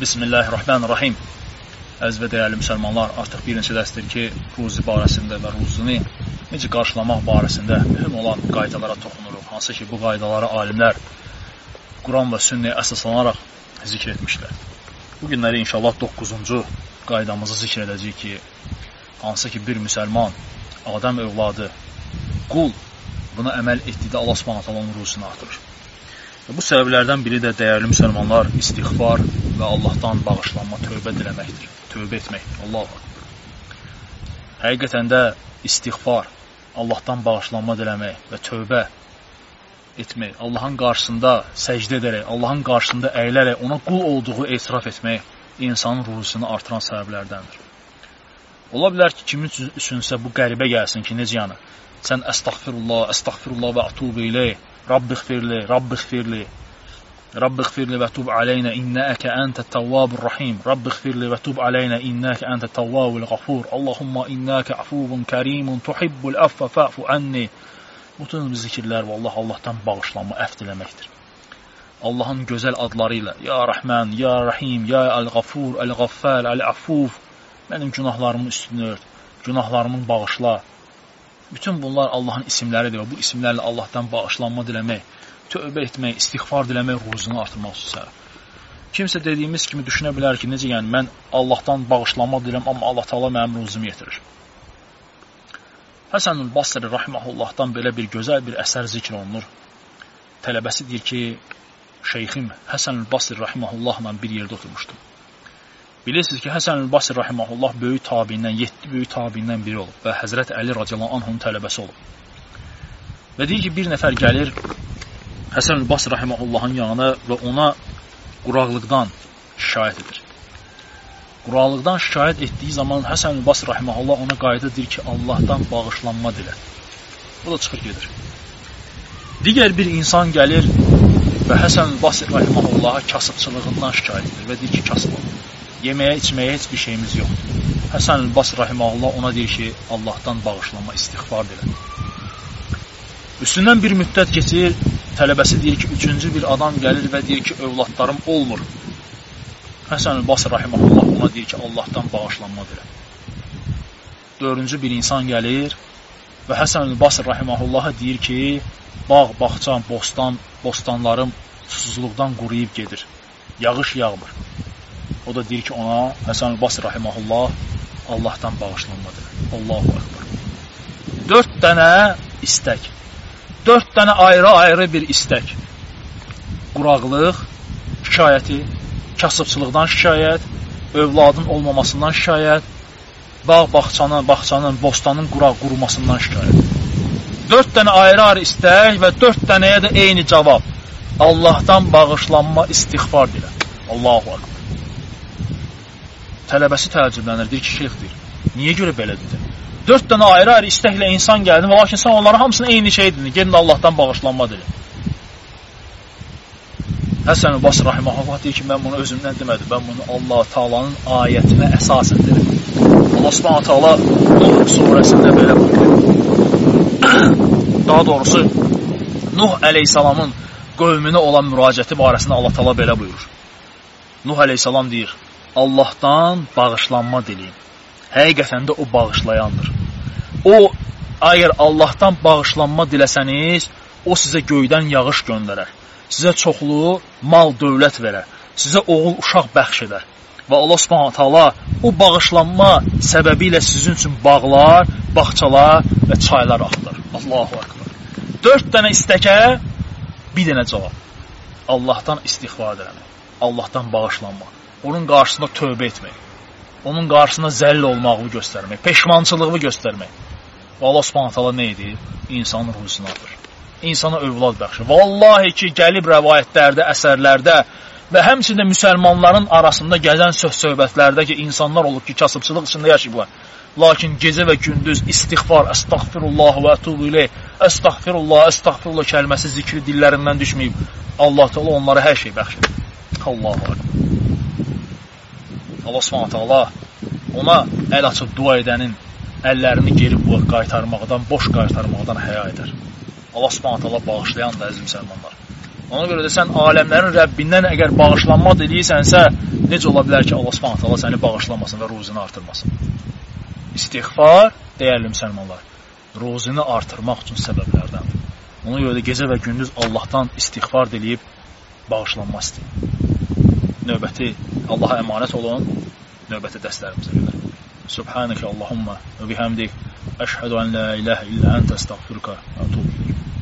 Bismillahirrahmanirrahim. Əziz və dəyərli müsəlmanlar, artıq bir neçə dərsdir ki, ruzi barəsində və ruzini necə qarşılamaq barəsində mühüm olan qaydalara toxunuruq. Hansı ki, bu qaydaları alimlər Quran və sünnəyə əsaslanaraq zikr etmişlər. Bu günləri inşallah 9-cu qaydamızı zikr edəcəyik ki, hansı ki, bir müsəlman, Adəm övladı, qul buna əməl etdikdə Allah Subhanahu taala onun ruzisini artırır. Və bu səbəblərdən biri də dəyərli müsəlmanlar istiğfar və Allahdan bağışlanma, tövbə diləməkdir. Tövbə etməkdir. Allahu Akbar. Həqiqətən də istiğfar, Allahdan bağışlanma diləmək və tövbə etmək, Allahın qarşısında səcdə edərək, Allahın qarşısında əyilərək ona qul olduğu etiraf etmək insanın ruzisini artıran səbəblərdəndir. Ola bilər ki, kimin üçünsə bu qəribə gəlsin ki, necə yəni? Sən əstəğfirullah və atubu ileyh, Rabbiğfirli və tub aleynə innəkə əntə təvvabur rahim, Rabbiğfirli və tub aleynə innəkə əntə təvvabul qafur, Allahumma innəkə afuvun kərimun tuhibbul əffə fə'fu ənni. Bütün zikirlər və Allahdan bağışlanma, əfv diləməkdir. Allahın gözəl adları ilə, Ya Rəhmən, Ya Rahim, Ya Əl-Qafur, Əl-Qaffəl, Əl-Affuf, mənim günahlarımın üstünü ört, günahlarımın bağışla. Bütün bunlar Allahın isimləridir və bu isimlərlə Allahdan bağışlanma diləmək, tövbə etmək, istiğfar diləmək ruzunu artırmaq üçün. Kimsə dediyimiz kimi düşünə bilər ki, necə yəni mən Allahdan bağışlanma diləm, amma Allah Taala mənim ruzumu yetirir. Həsən Basri rahimehullahdan belə bir gözəl bir əsər zikr olunur. Tələbəsi deyir ki, şeyxim Həsən Basri rahimehullahla bir yerdə oturmuşdum. Bilirsiniz ki, Həsən Basri rahimehullah böyük tabiindən, 7 böyük tabiindən biri olub və Həzrət Əli radiyallahu anhun tələbəsi olub. Və deyir ki, bir nəfər gəlir Həsən Basri rahimehullahın yanına və ona quraqlıqdan şikayət edir. Quraqlıqdan şikayət etdiyi zaman Həsən Basri rahimehullah ona qayıdır, deyir ki, Allahdan bağışlanma dilə. O da çıxır gedir. Digər bir insan gəlir və Həsən Basri rahimehullaha kasıbçılığından şikayət edir və deyir ki, kasıbam. Yeməyə, içməyə heç bir şeyimiz yoxdur. Həsən Basri rahimehullah ona deyir ki, Allahdan bağışlanma, istiğfar dilə. Üstündən bir müddət keçir, tələbəsi deyir ki, üçüncü bir adam gəlir və deyir ki, övladlarım olmur. Həsən Basri rahimehullah ona deyir ki, Allahdan bağışlanma dilə. Dördüncü bir insan gəlir və Həsən Basri rahimehullaha deyir ki, bağ, bağçam, bostanlarım susuzluqdan quruyub gedir. Yağış yağmır. O da deyir ki, ona Həsən Basri rahimehullah Allahdan bağışlanmadır. Allahu Akbar. 4 dənə istək. 4 dənə ayrı-ayrı bir istək. Quraqlıq şikayəti, kasıbçılıqdan şikayət, övladın olmamasından şikayət, bağçanın, bostanın qurumasından şikayət. 4 dənə ayrı-ayrı istək və 4 dənəyə də eyni cavab. Allahdan bağışlanma, istiğfar dilə. Allahu Akbar. Tələbəsi təəccüblənir, deyir ki, şeyx deyir, niyə görə belə dedi? 4 dənə ayrı-ayrı istəklə insan gəldi və lakin sən onlara hamısını eyni şey dedin, gelin Allahdan bağışlanma dilə. Həsən Basri rahimehullah deyir ki, mən bunu özümdən demədim, mən bunu Allah Taala'nın ayətinə əsasən dedim. Allah Subhanahu taala Nuh surəsində belə buyurur. Daha doğrusu Nuh əleyhissalamın qövmünə olan müraciəti barəsində Allah Taala belə buyurur. Nuh əleyhissalam deyir, Allahdan bağışlanma diləyin. Həqiqətən də o bağışlayandır. O, əgər Allahdan bağışlanma diləsəniz, o sizə göydən yağış göndərər. Sizə çoxlu mal, dövlət verər. Sizə oğul, uşaq bəxş edər. Və Allah Subhanahu taala o bağışlanma səbəbi ilə sizin üçün bağlar, bağçalar və çaylar axtar. Allahu Akbar. 4 dənə istəkə, bir dənə cavab. Allahdan istiğfar eləmək. Allahdan bağışlanma. Onun qarşısında tövbə etmək, onun qarşısında zəll olmağı göstərmək, peşmançılığı göstərmək. Və Allah Subhanahu taala nə edir? İnsanın ruzisini artırır. İnsana övlad bəxşir. Vallahi ki, gəlib rəvayətlərdə, əsərlərdə və həmçində müsəlmanların arasında gəzən söhbətlərdə ki, insanlar olub ki, kasıbçılıq içində yaşayıblar. Lakin gecə və gündüz istiğfar, əstəğfirullah və ətubu ileyh, əstəğfirullah kəlməsi zikri dillərindən düşməyib. Allah Taala onlara hər şey bəxşir. Allahu Akbar. Allah Subhanahu taala ona əl açıb dua edənin əllərini geri qaytarmaqdan, boş qaytarmaqdan həya edər. Allah Subhanahu taala bağışlayan da əziz müsəlmanlar. Ona görə də sən aləmlərin Rəbbindən əgər bağışlanma deyirsənsə, necə ola bilər ki, Allah Subhanahu taala səni bağışlamasın və ruzunu artırmasın? İstiğfar, dəyərli müsəlmanlar, ruzunu artırmaq üçün səbəblərdəndir. Ona görə də gecə və gündüz Allahdan istiğfar diləyib bağışlanma istəyin. Növbəti Allaha əmanət olun, növbəti dərslərimizə qədər. Subhanəkə Allahumma və bihamdik, əşhədu ən la ilahə illə əntə əstəğfiruka və ətubu ilayk.